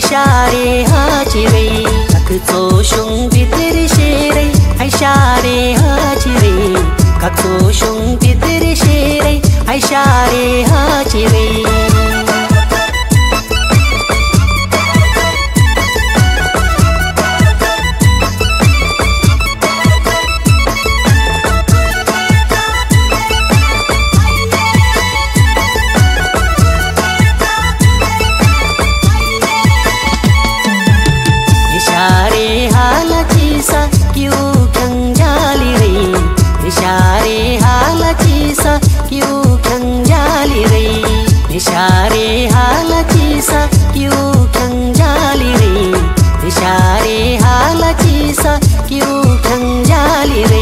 share ha chire kak cho shung bitir shere ai share ha chire kak cho shung bitir shere ai share ha chire निशारे हालाची सा क्यों खंजाली रे निशारे हालाची सा क्यों खंजाली रे निशारे हालाची सा क्यों खंजाली रे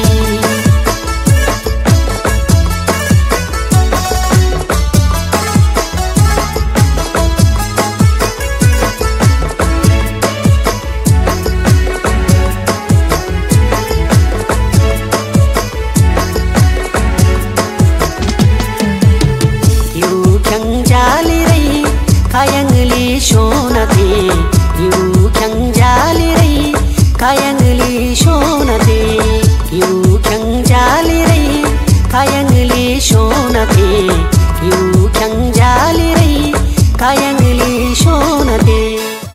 कायंगली शोनते यू खंजाली रे कायंगली शोनते यू खंजाली रे कायंगली शोनते यू